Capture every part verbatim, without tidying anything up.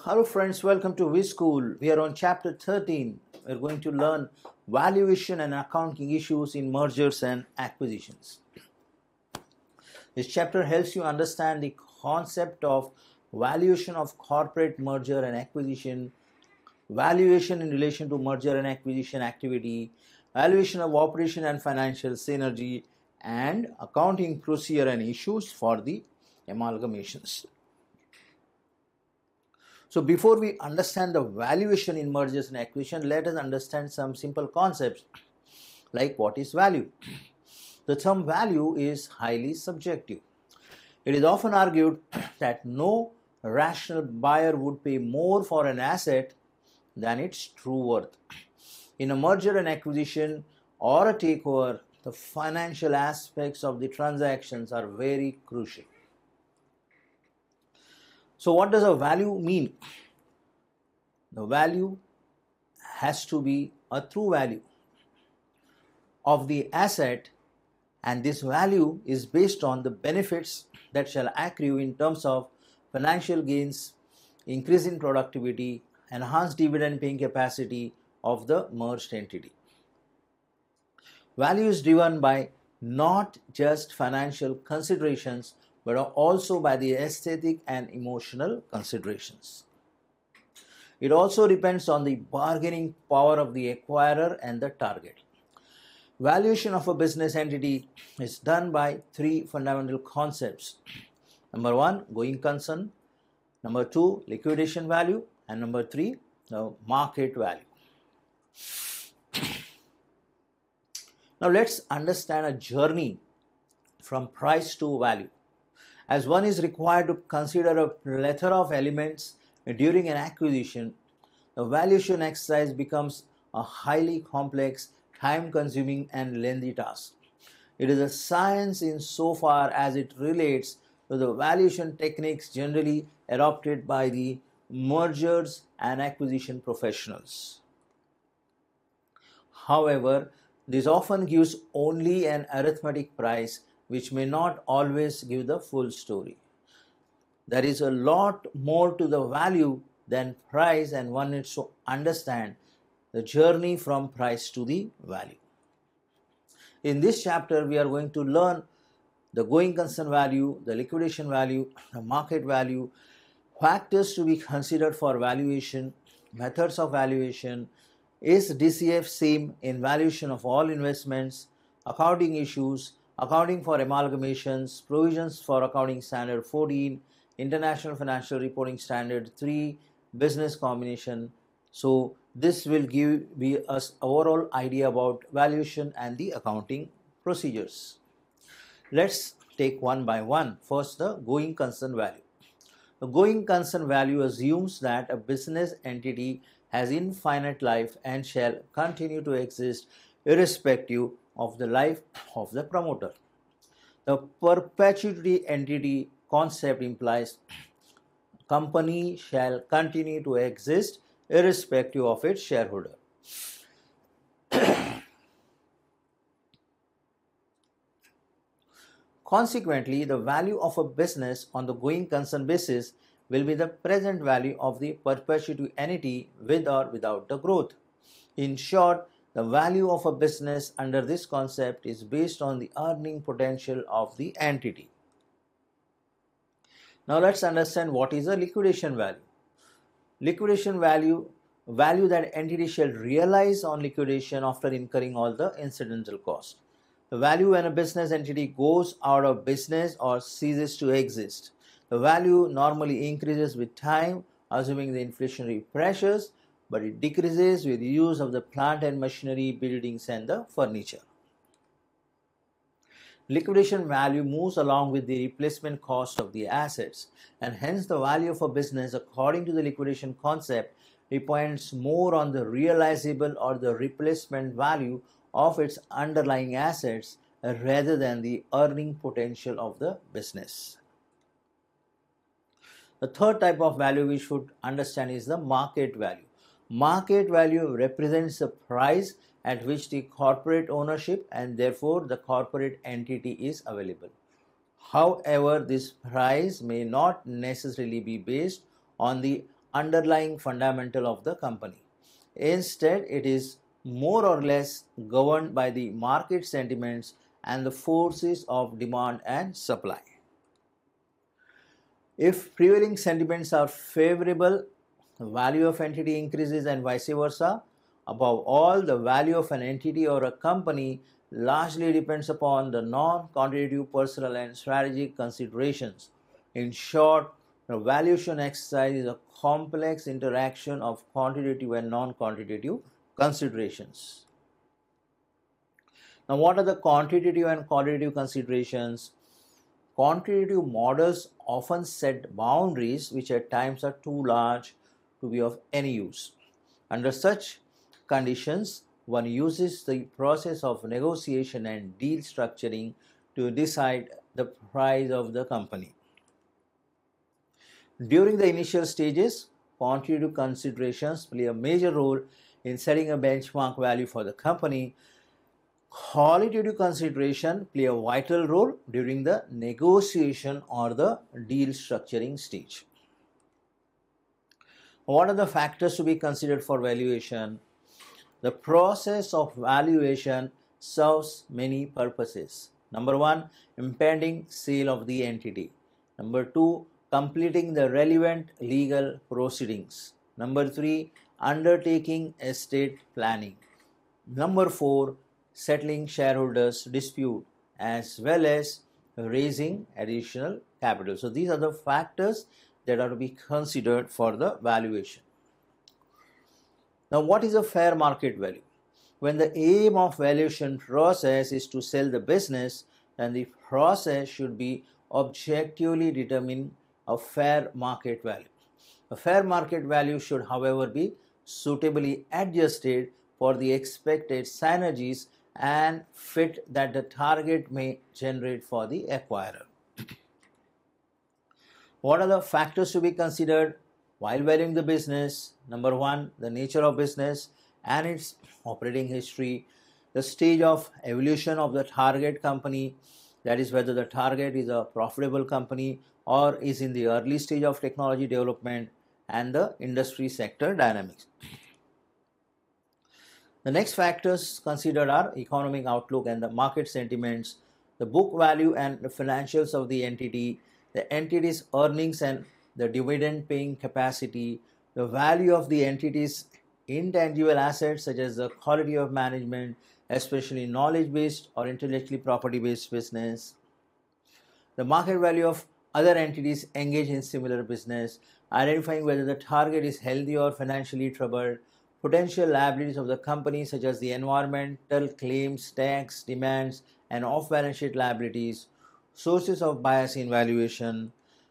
Hello friends, welcome to WeSchool. We are on chapter thirteen. We are going to learn valuation and accounting issues in mergers and acquisitions. This chapter helps you understand the concept of valuation of corporate merger and acquisition, valuation in relation to merger and acquisition activity, valuation of operation and financial synergy, and accounting procedure and issues for the amalgamations. So before we understand the valuation in mergers and acquisition, let us understand some simple concepts like what is value. The term value is highly subjective. It is often argued that no rational buyer would pay more for an asset than its true worth. In a merger and acquisition or a takeover, the financial aspects of the transactions are very crucial. So what does a value mean? The value has to be a true value of the asset, and this value is based on the benefits that shall accrue in terms of financial gains, increase in productivity, enhanced dividend paying capacity of the merged entity. Value is driven by not just financial considerations but also by the aesthetic and emotional considerations. It also depends on the bargaining power of the acquirer and the target. Valuation of a business entity is done by three fundamental concepts. Number one, going concern. Number two, liquidation value. And number three, the market value. Now let's understand a journey from price to value. As one is required to consider a plethora of elements during an acquisition, the valuation exercise becomes a highly complex, time-consuming and lengthy task. It is a science insofar as it relates to the valuation techniques generally adopted by the mergers and acquisition professionals. However, this often gives only an arithmetic price which may not always give the full story. There is a lot more to the value than price, and one needs to understand the journey from price to the value. In this chapter, we are going to learn the going concern value, the liquidation value, the market value, factors to be considered for valuation, methods of valuation, is D C F same in valuation of all investments, accounting issues, accounting for amalgamations, provisions for accounting standard fourteen, international financial reporting standard three, business combination. So this will give us overall idea about valuation and the accounting procedures. Let's take one by one. First, the going concern value. The going concern value assumes that a business entity has infinite life and shall continue to exist irrespective of the life of the promoter. The perpetuity entity concept implies company shall continue to exist irrespective of its shareholder. Consequently, the value of a business on the going concern basis will be the present value of the perpetuity entity with or without the growth. In short, the value of a business under this concept is based on the earning potential of the entity. Now let's understand what is a liquidation value. Liquidation value, value that entity shall realize on liquidation after incurring all the incidental costs. The value when a business entity goes out of business or ceases to exist. The value normally increases with time, assuming the inflationary pressures, but it decreases with the use of the plant and machinery, buildings and the furniture. Liquidation value moves along with the replacement cost of the assets, and hence the value of a business according to the liquidation concept depends more on the realizable or the replacement value of its underlying assets rather than the earning potential of the business. The third type of value we should understand is the market value. Market value represents the price at which the corporate ownership and therefore the corporate entity is available. However, this price may not necessarily be based on the underlying fundamental of the company. Instead, it is more or less governed by the market sentiments and the forces of demand and supply. If prevailing sentiments are favorable, the value of entity increases and vice versa. Above all, the value of an entity or a company largely depends upon the non-quantitative personal and strategic considerations. In short, the valuation exercise is a complex interaction of quantitative and non-quantitative considerations. Now, what are the quantitative and qualitative considerations? Quantitative models often set boundaries which at times are too large to be of any use. Under such conditions, one uses the process of negotiation and deal structuring to decide the price of the company. During the initial stages, quantitative considerations play a major role in setting a benchmark value for the company. Qualitative consideration play a vital role during the negotiation or the deal structuring stage. What are the factors to be considered for valuation? The process of valuation serves many purposes. Number one, impending sale of the entity. Number two, completing the relevant legal proceedings. Number three, undertaking estate planning. Number four, settling shareholders' dispute as well as raising additional capital. So these are the factors that are to be considered for the valuation. Now, what is a fair market value? When the aim of valuation process is to sell the business, then the process should be objectively determine a fair market value. A fair market value should, however, be suitably adjusted for the expected synergies and fit that the target may generate for the acquirer. What are the factors to be considered while valuing the business? Number one, the nature of business and its operating history, the stage of evolution of the target company, that is whether the target is a profitable company or is in the early stage of technology development, and the industry sector dynamics. The next factors considered are economic outlook and the market sentiments, the book value and the financials of the entity, the entity's earnings and the dividend paying capacity, the value of the entity's intangible assets such as the quality of management, especially knowledge based or intellectually property based business, the market value of other entities engaged in similar business, identifying whether the target is healthy or financially troubled, potential liabilities of the company such as the environmental claims, tax, demands, and off-balance sheet liabilities, sources of bias in valuation.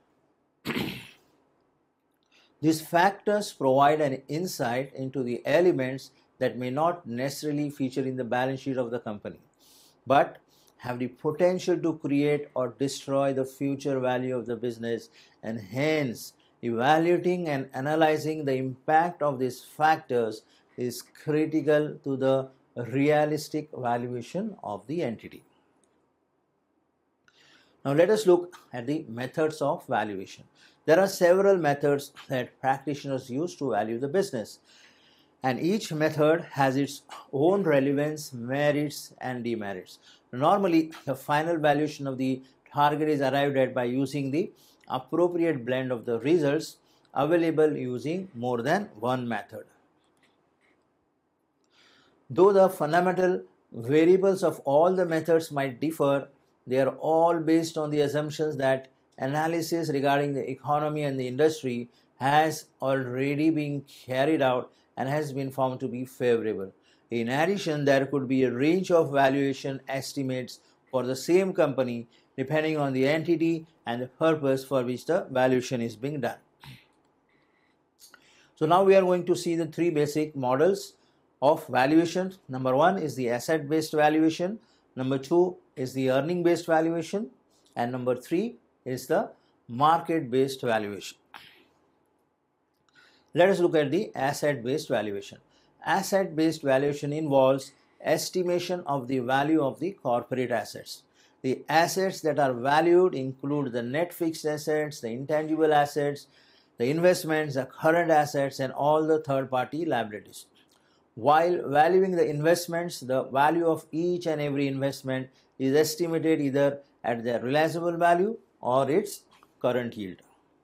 These factors provide an insight into the elements that may not necessarily feature in the balance sheet of the company, but have the potential to create or destroy the future value of the business, and hence evaluating and analyzing the impact of these factors is critical to the realistic valuation of the entity. Now let us look at the methods of valuation. There are several methods that practitioners use to value the business, and each method has its own relevance, merits, and demerits. Normally, the final valuation of the target is arrived at by using the appropriate blend of the results available using more than one method. Though the fundamental variables of all the methods might differ, they are all based on the assumptions that analysis regarding the economy and the industry has already been carried out and has been found to be favorable. In addition, there could be a range of valuation estimates for the same company depending on the entity and the purpose for which the valuation is being done. So now we are going to see the three basic models of valuation. Number one is the asset-based valuation. Number two is the earning-based valuation. And number three is the market-based valuation. Let us look at the asset-based valuation. Asset-based valuation involves estimation of the value of the corporate assets. The assets that are valued include the net fixed assets, the intangible assets, the investments, the current assets, and all the third-party liabilities. While valuing the investments, the value of each and every investment is estimated either at their realizable value or its current yield.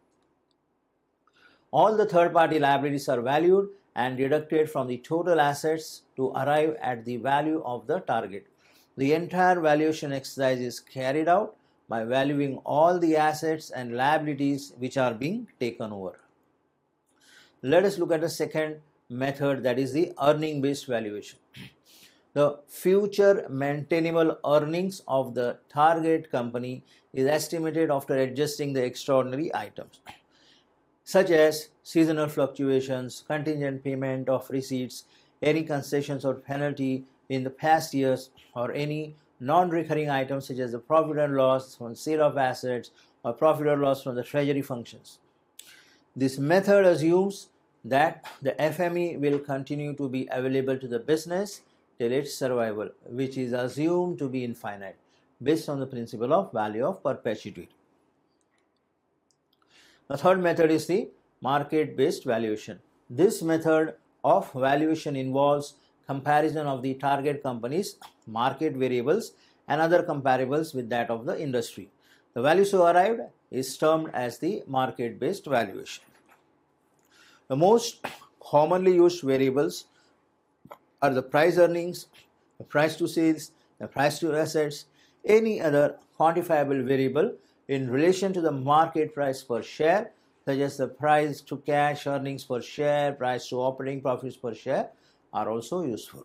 All the third-party liabilities are valued and deducted from the total assets to arrive at the value of the target. The entire valuation exercise is carried out by valuing all the assets and liabilities which are being taken over. Let us look at the second method, that is the earning based valuation. The future maintainable earnings of the target company is estimated after adjusting the extraordinary items such as seasonal fluctuations, contingent payment of receipts, any concessions or penalty in the past years, or any non-recurring items such as the profit and loss from sale of assets or profit or loss from the treasury functions. This method assumes that the F M E will continue to be available to the business till its survival, which is assumed to be infinite, based on the principle of value of perpetuity. The third method is the market-based valuation. This method of valuation involves comparison of the target company's market variables and other comparables with that of the industry. The value so arrived is termed as the market-based valuation. The most commonly used variables are the price earnings, the price to sales, the price to assets, any other quantifiable variable in relation to the market price per share, such as the price to cash earnings per share, price to operating profits per share, are also useful.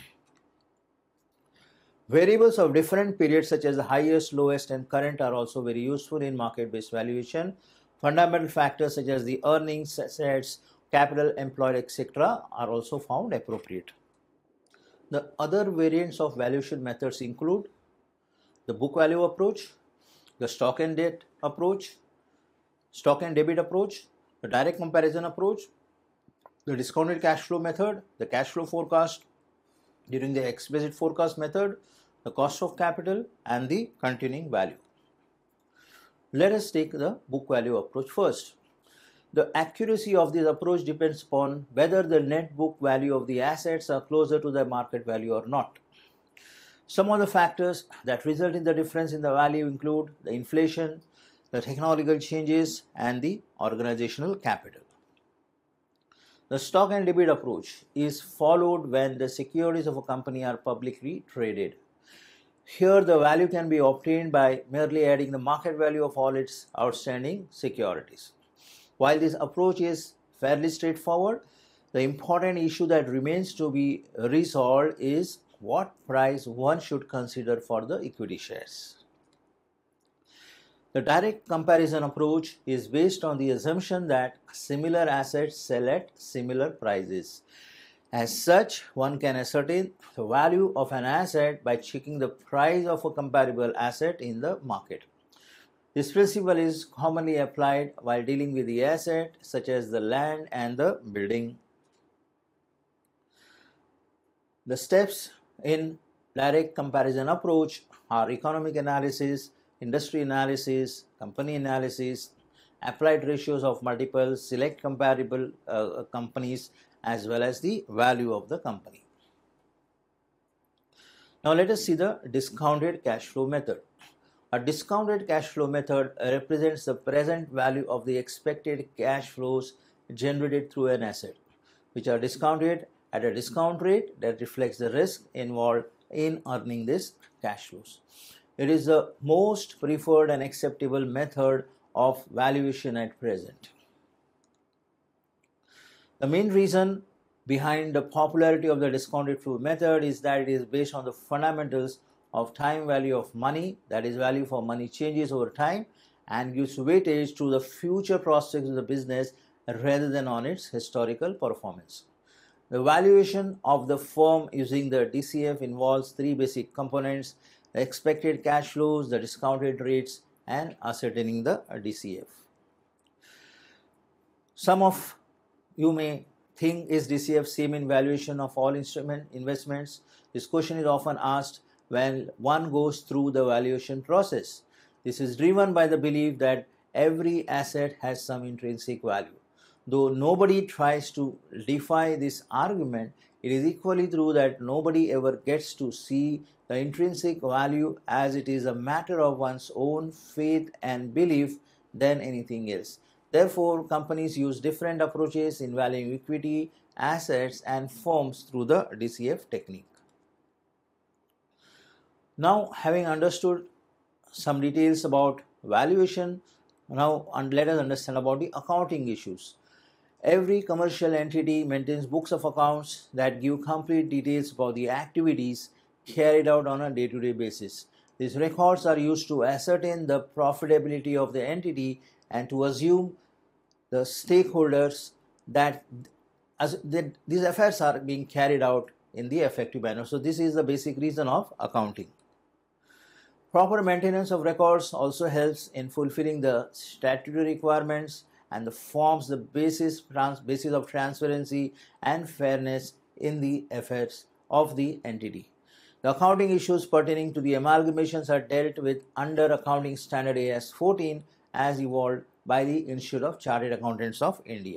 Variables of different periods such as the highest, lowest, and current are also very useful in market-based valuation. Fundamental factors such as the earnings, assets, capital employed, et cetera are also found appropriate. The other variants of valuation methods include the book value approach, the stock and debt approach, stock and debit approach, the direct comparison approach, the discounted cash flow method, the cash flow forecast during the explicit forecast method, the cost of capital, and the continuing value. Let us take the book value approach first. The accuracy of this approach depends upon whether the net book value of the assets are closer to their market value or not. Some of the factors that result in the difference in the value include the inflation, the technological changes, and the organizational capital. The stock and debit approach is followed when the securities of a company are publicly traded. Here the value can be obtained by merely adding the market value of all its outstanding securities. While this approach is fairly straightforward, the important issue that remains to be resolved is what price one should consider for the equity shares. The direct comparison approach is based on the assumption that similar assets sell at similar prices. As such, one can ascertain the value of an asset by checking the price of a comparable asset in the market. This principle is commonly applied while dealing with the asset such as the land and the building. The steps in direct comparison approach are economic analysis, industry analysis, company analysis, applied ratios of multiples, select comparable uh, companies, as well as the value of the company. Now let us see the discounted cash flow method. A discounted cash flow method represents the present value of the expected cash flows generated through an asset, which are discounted at a discount rate that reflects the risk involved in earning these cash flows. It is the most preferred and acceptable method of valuation at present. The main reason behind the popularity of the discounted flow method is that it is based on the fundamentals of time value of money, that is, value for money changes over time, and gives weightage to the future prospects of the business rather than on its historical performance. The valuation of the firm using the D C F involves three basic components: the expected cash flows, the discounted rates, and ascertaining the D C F. Some of you may think, is D C F same in valuation of all instrument investments? This question is often asked when one goes through the valuation process. This is driven by the belief that every asset has some intrinsic value. Though nobody tries to defy this argument, it is equally true that nobody ever gets to see the intrinsic value, as it is a matter of one's own faith and belief than anything else. Therefore, companies use different approaches in valuing equity, assets, and firms through the D C F technique. Now, having understood some details about valuation, now let us understand about the accounting issues. Every commercial entity maintains books of accounts that give complete details about the activities carried out on a day-to-day basis. These records are used to ascertain the profitability of the entity and to assume the stakeholders that as these affairs are being carried out in the effective manner. So this is the basic reason of accounting. Proper maintenance of records also helps in fulfilling the statutory requirements and forms the basis, basis of transparency and fairness in the affairs of the entity. The accounting issues pertaining to the amalgamations are dealt with under Accounting Standard A S fourteen as evolved by the Institute of Chartered Accountants of India.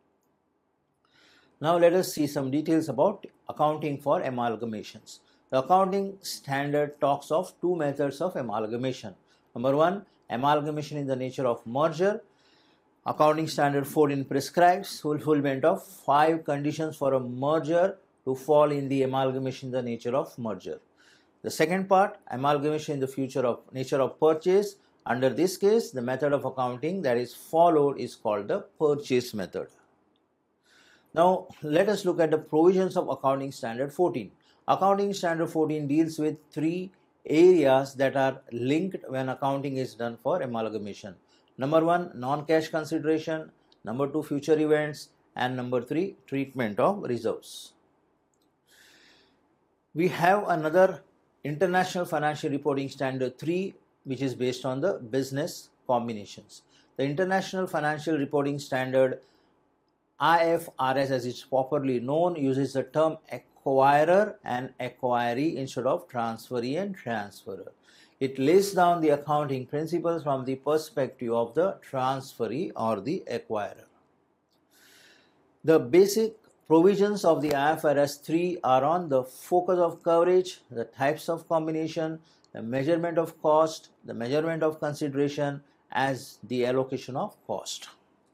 Now let us see some details about accounting for amalgamations. The accounting standard talks of two methods of amalgamation. Number one, amalgamation in the nature of merger. Accounting Standard fourteen prescribes fulfillment of five conditions for a merger to fall in the amalgamation in the nature of merger. The second part, amalgamation in the future of nature of purchase. Under this case, the method of accounting that is followed is called the purchase method. Now, let us look at the provisions of Accounting Standard fourteen. Accounting Standard fourteen deals with three areas that are linked when accounting is done for amalgamation. Number one, non-cash consideration. Number two, future events. And number three, treatment of reserves. We have another International Financial Reporting Standard three, which is based on the business combinations. The International Financial Reporting Standard I F R S, as it's popularly known, uses the term acquirer and acquiree instead of transferee and transferor. It lays down the accounting principles from the perspective of the transferee or the acquirer. The basic provisions of the I F R S three are on the focus of coverage, the types of combination, the measurement of cost, the measurement of consideration as the allocation of cost.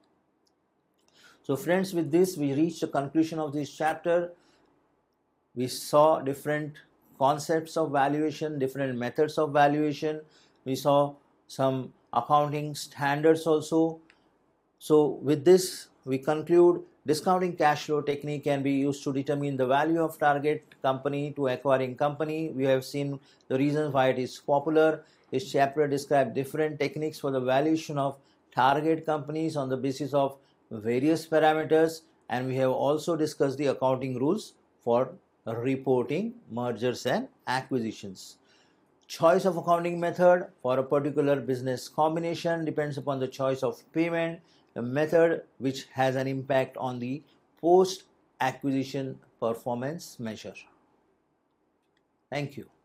So friends, with this we reach the conclusion of this chapter. We saw different concepts of valuation, different methods of valuation. We saw some accounting standards also. So with this we conclude discounting cash flow technique can be used to determine the value of target company to acquiring company. We have seen the reasons why it is popular. This chapter describes different techniques for the valuation of target companies on the basis of various parameters, and we have also discussed the accounting rules for reporting mergers and acquisitions. Choice of accounting method for a particular business combination depends upon the choice of payment, the method which has an impact on the post-acquisition performance measure. Thank you.